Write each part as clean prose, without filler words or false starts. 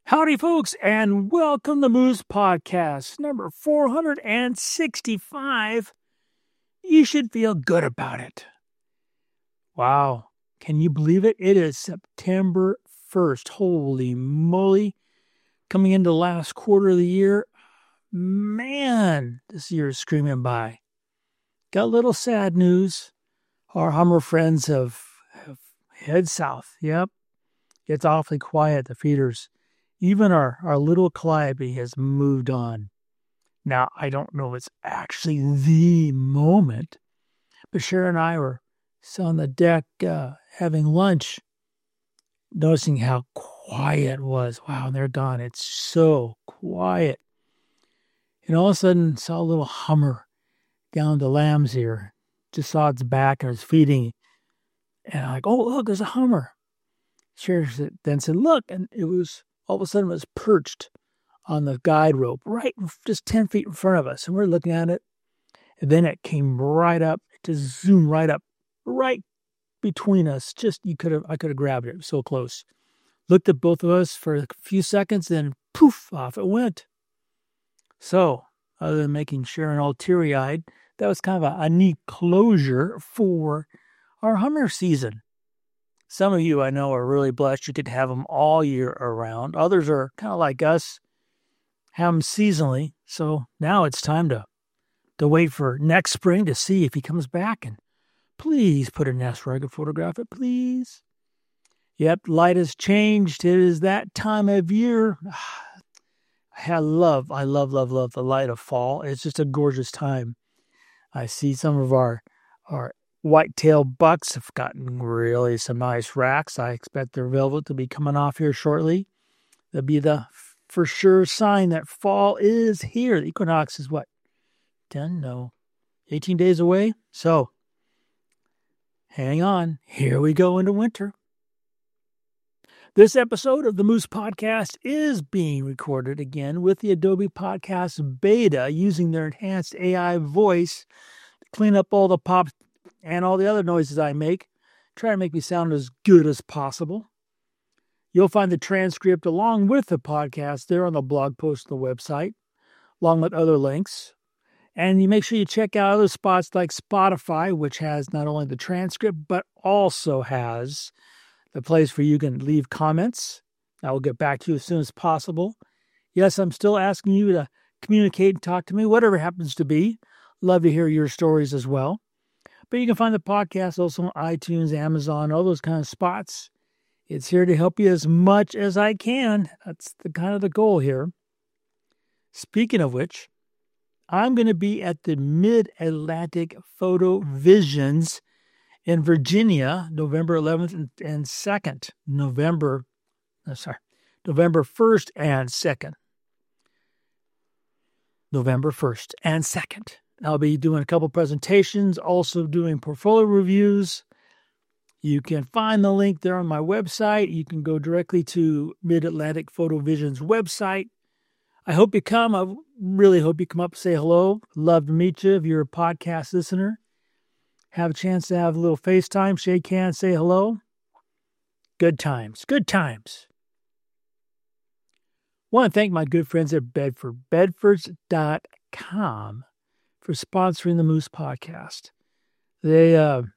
Howdy, folks, and welcome to Moose Podcast, number 465. You should feel good about it. Wow, can you believe it? It is September 1st. Holy moly. Coming into the last quarter of the year. Man, this year is screaming by. Got a little sad news. Our Hummer friends have head south. Yep, it's awfully quiet, the feeders. Even our little Calliope has moved on. Now, I don't know if it's actually the moment, but Sharon and I were on the deck having lunch, noticing how quiet it was. Wow, and they're gone. It's so quiet. And all of a sudden, saw a little Hummer down the lambs here. Just saw its back and it was feeding. And I'm like, oh, look, there's a Hummer. Sharon then said, look, and it was... all of a sudden it was perched on the guide rope, right just 10 feet in front of us. And we're looking at it. And then it came right up, it just zoomed right up, right between us. I could have grabbed it. It was so close. Looked at both of us for a few seconds, then poof, off it went. So, other than making Sharon all teary-eyed, that was kind of a neat closure for our Hummer season. Some of you I know are really blessed you could have them all year around. Others are kind of like us, have them seasonally. So now it's time to wait for next spring to see if he comes back. And please put a nest where I could photograph it, please. Yep, light has changed. It is that time of year. I love the light of fall. It's just a gorgeous time. I see some of our whitetail bucks have gotten really some nice racks. I expect their velvet to be coming off here shortly. That'll be the for sure sign that fall is here. The equinox is what? 18 days away. So, hang on. Here we go into winter. This episode of the Moose Podcast is being recorded again with the Adobe Podcast Beta using their enhanced AI voice to clean up all the pops and all the other noises I make, try to make me sound as good as possible. You'll find the transcript along with the podcast there on the blog post on the website, along with other links. And you make sure you check out other spots like Spotify, which has not only the transcript, but also has the place where you can leave comments. I will get back to you as soon as possible. Yes, I'm still asking you to communicate and talk to me, whatever it happens to be. Love to hear your stories as well. But you can find the podcast also on iTunes, Amazon, all those kind of spots. It's here to help you as much as I can. That's the kind of the goal here. Speaking of which, I'm going to be at the Mid-Atlantic Photo Visions in Virginia, November 11th and 2nd. November 1st and 2nd. November 1st and 2nd. I'll be doing a couple presentations, also doing portfolio reviews. You can find the link there on my website. You can go directly to Mid-Atlantic Photo Vision's website. I hope you come. I really hope you come up and say hello. Love to meet you if you're a podcast listener. Have a chance to have a little FaceTime, shake hands, say hello. Good times. Good times. Want to thank my good friends at Bedford, bedfords.com. for sponsoring the Moose Podcast. They, I'm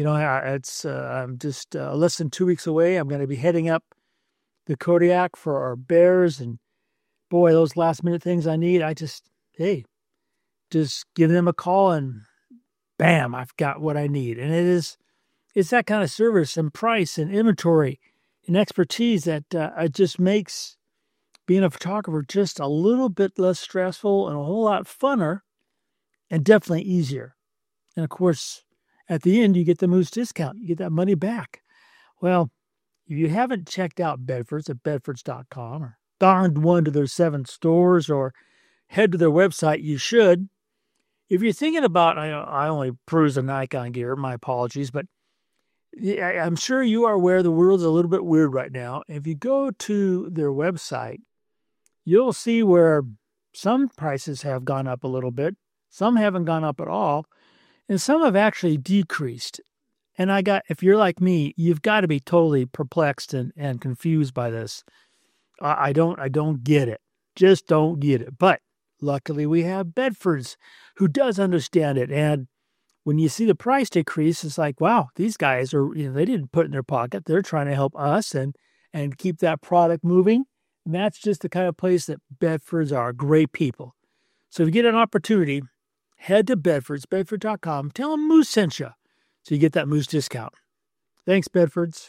just less than 2 weeks away. I'm going to be heading up the Kodiak for our bears. And boy, those last minute things I need, just give them a call and bam, I've got what I need. And it's that kind of service and price and inventory and expertise that it just makes being a photographer just a little bit less stressful and a whole lot funner. And definitely easier. And of course, at the end, you get the Moose discount. You get that money back. Well, if you haven't checked out Bedfords at bedfords.com or gone to one to their 7 stores or head to their website, you should. If you're thinking about, I only peruse the Nikon gear, my apologies, but I'm sure you are aware the world's a little bit weird right now. If you go to their website, you'll see where some prices have gone up a little bit. Some haven't gone up at all, and some have actually decreased. And if you're like me, you've got to be totally perplexed and confused by this. I don't get it. Just don't get it. But luckily we have Bedford's who does understand it. And when you see the price decrease, it's like, wow, these guys are, they didn't put it in their pocket. They're trying to help us and keep that product moving. And that's just the kind of place that Bedford's are. Great people. So if you get an opportunity, head to Bedford's, bedford.com. Tell them Moose sent you so you get that Moose discount. Thanks, Bedford's.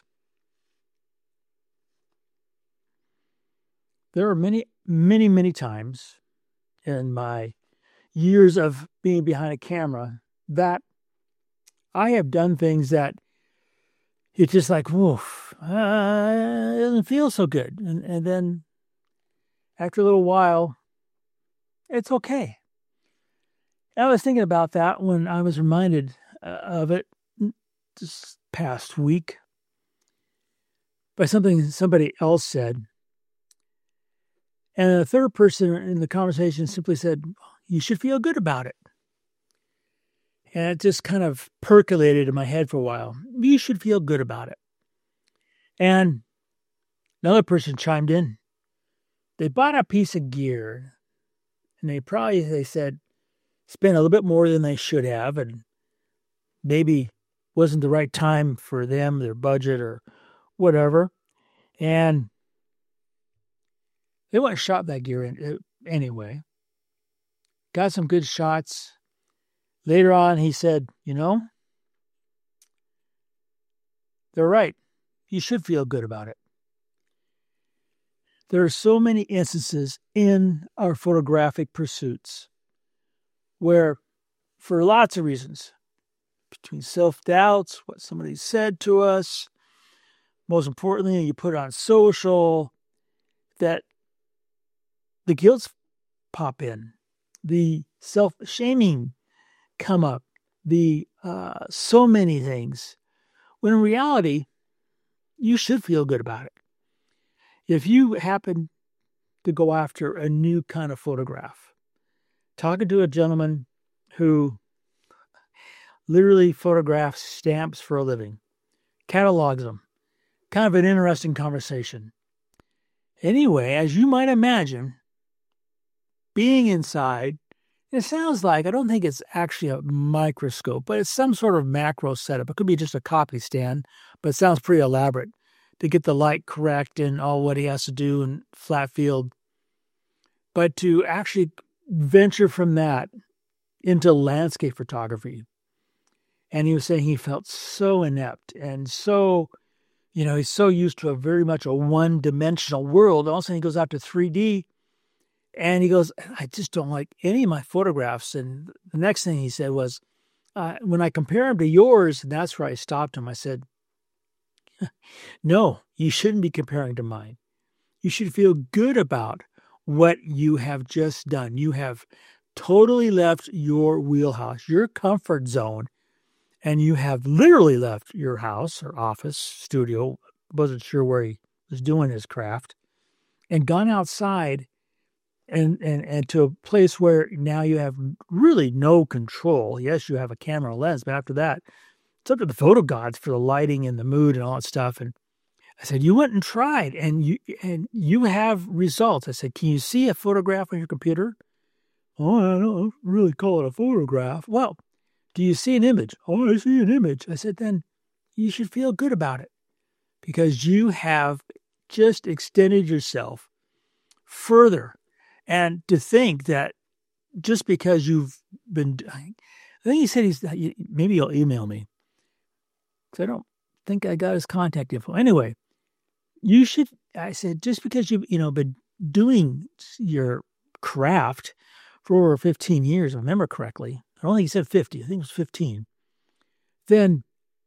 There are many, many, many times in my years of being behind a camera that I have done things that it's just like, woof, it doesn't feel so good. And then after a little while, it's okay. I was thinking about that when I was reminded of it this past week by something somebody else said. And a third person in the conversation simply said, you should feel good about it. And it just kind of percolated in my head for a while. You should feel good about it. And another person chimed in. They bought a piece of gear and they said, spent a little bit more than they should have. And maybe wasn't the right time for them, their budget or whatever. And they went and shot that gear anyway. Got some good shots. Later on, he said, they're right. You should feel good about it. There are so many instances in our photographic pursuits where, for lots of reasons, between self-doubts, what somebody said to us, most importantly, you put it on social, that the guilts pop in, the self-shaming come up, the so many things, when in reality, you should feel good about it. If you happen to go after a new kind of photograph, talking to a gentleman who literally photographs stamps for a living, catalogs them, kind of an interesting conversation. Anyway, as you might imagine, being inside, it sounds like, I don't think it's actually a microscope, but it's some sort of macro setup. It could be just a copy stand, but it sounds pretty elaborate to get the light correct and all what he has to do in flat field. But to actually venture from that into landscape photography. And he was saying he felt so inept and so, he's so used to a very much a one-dimensional world. All of a sudden he goes out to 3D. And he goes, I just don't like any of my photographs. And the next thing he said was, when I compare them to yours, and that's where I stopped him. I said, no, you shouldn't be comparing to mine. You should feel good about what you have just done. You have totally left your wheelhouse, your comfort zone, and you have literally left your house or office, studio, wasn't sure where he was doing his craft, and gone outside and to a place where now you have really no control. Yes, you have a camera lens, but after that, it's up to the photo gods for the lighting and the mood and all that stuff. And I said, you went and tried, and you have results. I said, can you see a photograph on your computer? Oh, I don't really call it a photograph. Well, do you see an image? Oh, I see an image. I said, then you should feel good about it because you have just extended yourself further. And to think that just because you've been, I think he said maybe he'll email me because I don't think I got his contact info. Anyway, I said, just because you've, been doing your craft for over 15 years, if I remember correctly, I don't think he said 50, I think it was 15, then,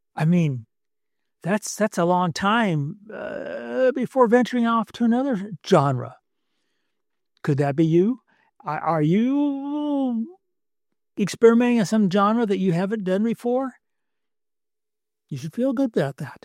that's a long time before venturing off to another genre. Could that be you? Are you experimenting in some genre that you haven't done before? You should feel good about that.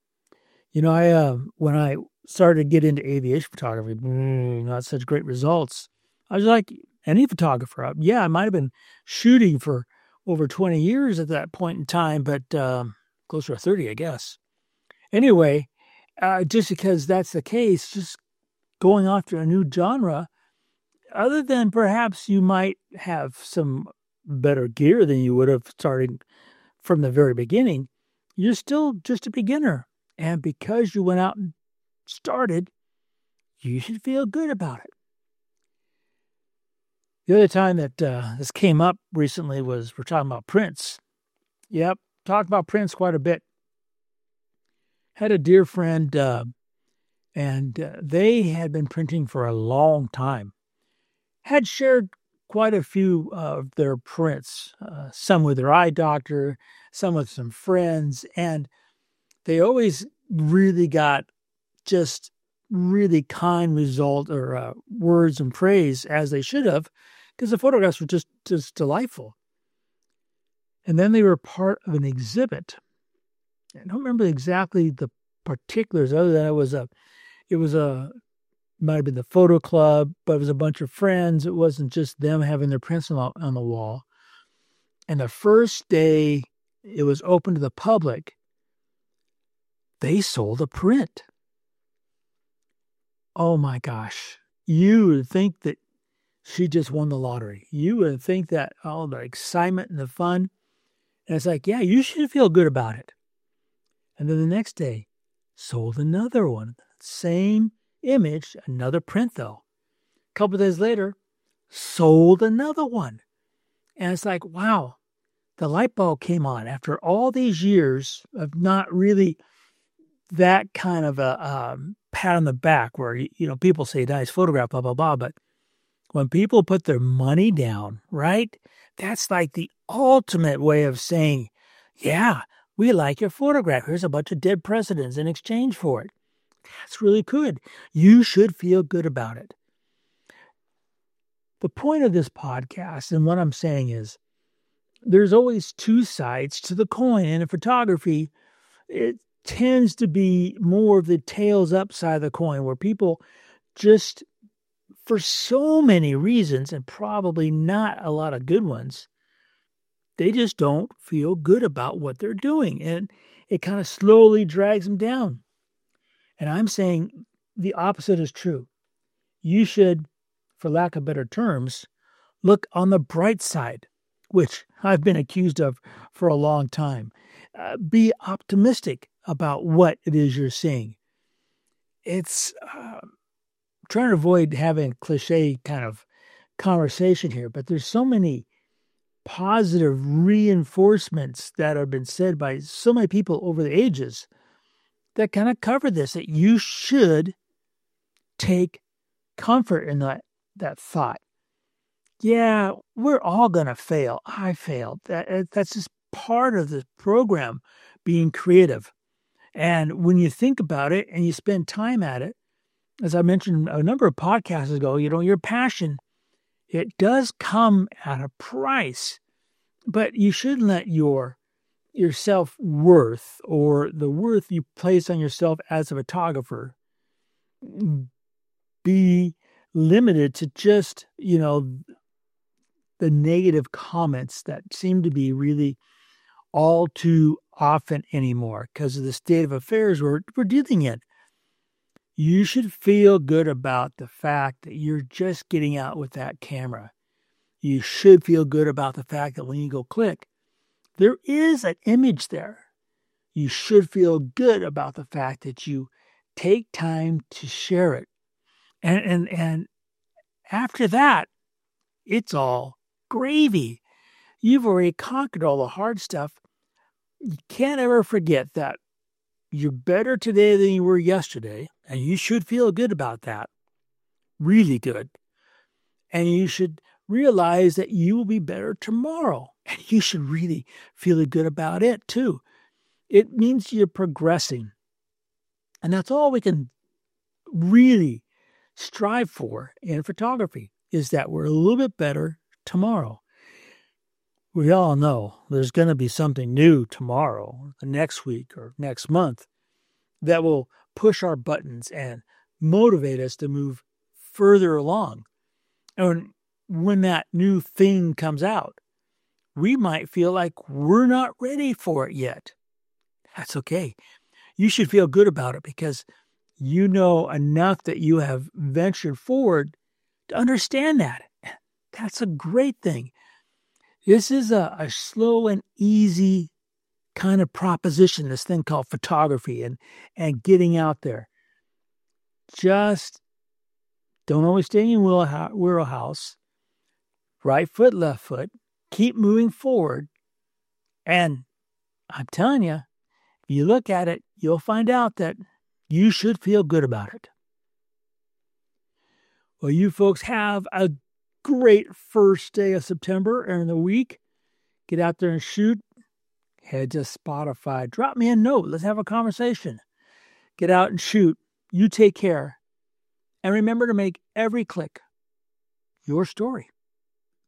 When I started to get into aviation photography, not such great results. I was like any photographer. I might have been shooting for over 20 years at that point in time, but closer to 30, I guess. Anyway, just because that's the case, just going after a new genre, other than perhaps you might have some better gear than you would have starting from the very beginning, you're still just a beginner. And because you went out and started, you should feel good about it. The other time that this came up recently was we're talking about Prince. Yep, talked about Prince quite a bit. Had a dear friend, and they had been printing for a long time. Had shared quite a few of their prints, some with their eye doctor, some with some friends, and they always really got just really kind result or words and praise, as they should have, because the photographs were just delightful. And then they were part of an exhibit. I don't remember exactly the particulars, other than might have been the photo club, but it was a bunch of friends. It wasn't just them having their prints on the wall. And the first day it was open to the public, they sold a print. Oh my gosh. You would think that she just won the lottery. You would think that all the excitement and the fun. And it's like, yeah, you should feel good about it. And then the next day, sold another one. Same image, another print though. A couple of days later, sold another one. And it's like, wow, the light bulb came on after all these years of not really that kind of a pat on the back where, people say nice photograph, blah, blah, blah. But when people put their money down, right, that's like the ultimate way of saying, yeah, we like your photograph. Here's a bunch of dead presidents in exchange for it. That's really good. You should feel good about it. The point of this podcast and what I'm saying is there's always two sides to the coin. And in photography, it tends to be more of the tails up side of the coin, where people just, for so many reasons, and probably not a lot of good ones, they just don't feel good about what they're doing. And it kind of slowly drags them down. And I'm saying the opposite is true. You should, for lack of better terms, look on the bright side, which I've been accused of for a long time. Be optimistic about what it is you're seeing. It's trying to avoid having a cliche kind of conversation here, but there's so many positive reinforcements that have been said by so many people over the ages that kind of cover this, that you should take comfort in that thought. Yeah, we're all going to fail. I failed. That's just part of the program, being creative. And when you think about it and you spend time at it, as I mentioned a number of podcasts ago, your passion, it does come at a price, but you shouldn't let your self-worth or the worth you place on yourself as a photographer be limited to just, the negative comments that seem to be really all too often anymore because of the state of affairs we're dealing in. You should feel good about the fact that you're just getting out with that camera. You should feel good about the fact that when you go click, there is an image there. You should feel good about the fact that you take time to share it. And after that, it's all gravy. You've already conquered all the hard stuff. You can't ever forget that you're better today than you were yesterday, and you should feel good about that. Really good. And you should realize that you will be better tomorrow, and you should really feel good about it too. It means you're progressing. And that's all we can really strive for in photography, is that we're a little bit better tomorrow. We all know there's going to be something new tomorrow, or next week, or next month that will push our buttons and motivate us to move further along. And when that new thing comes out, we might feel like we're not ready for it yet. That's okay. You should feel good about it because you know enough that you have ventured forward to understand that. That's a great thing. This is a slow and easy kind of proposition, this thing called photography and getting out there. Just don't always stay in your wheelhouse. Right foot, left foot. Keep moving forward. And I'm telling you, if you look at it, you'll find out that you should feel good about it. Well, you folks have a great first day of September and the week. Get out there and shoot. Head to Spotify. Drop me a note. Let's have a conversation. Get out and shoot. You take care. And remember to make every click your story.